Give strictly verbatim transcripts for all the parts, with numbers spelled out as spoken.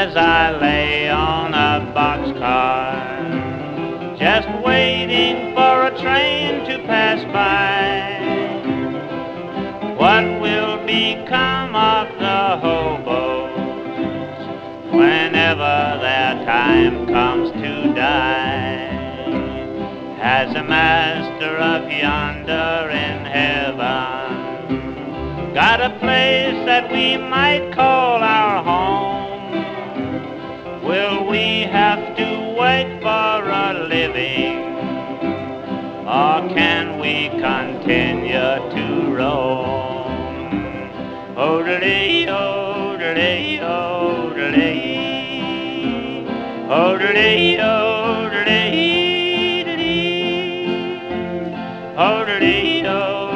as I lay on a boxcar, just waiting for a train to pass by. What will become of the hobos whenever their time comes to die? Has a master of yonder in heaven got a place that we might call our home? Will we have to wait for a living, or can we continue to roam? Odelay, odelay, odelay, odelay, odelay, odelay,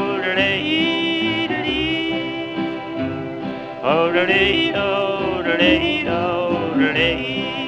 odelay, odelay, odelay, odelay.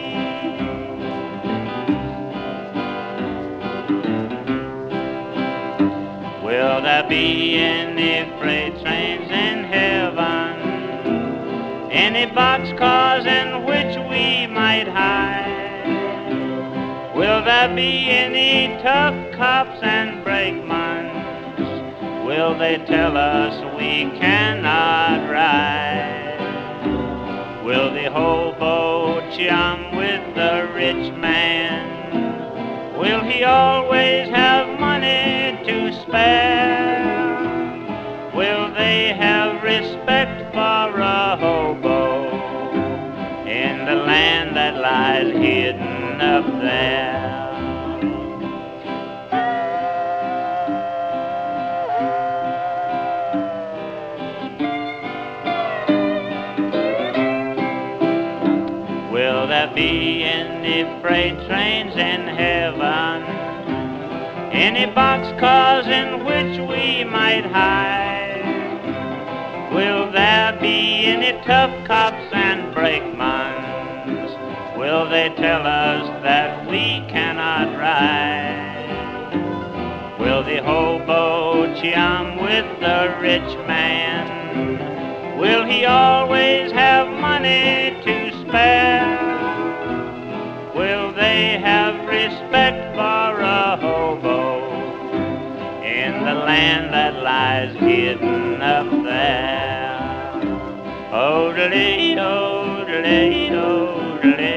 Will there be any freight trains in heaven? Any boxcars in which we might hide? Will there be any tough cops and brakemen? Will they tell us we cannot ride? Will the hobo chum with the rich man? Will he always have money to spare? Will they have respect for a hobo in the land that lies hidden up there? Will there be any freight trains in heaven? Any boxcars in which we might hide? Will there be any tough cops and brakemen? Will they tell us that we cannot ride? Will the hobo chum with the rich man? Will he always have money to spare? Will they have respect for a hobo in the land that lies hidden up there? Odelay, odelay, odelay.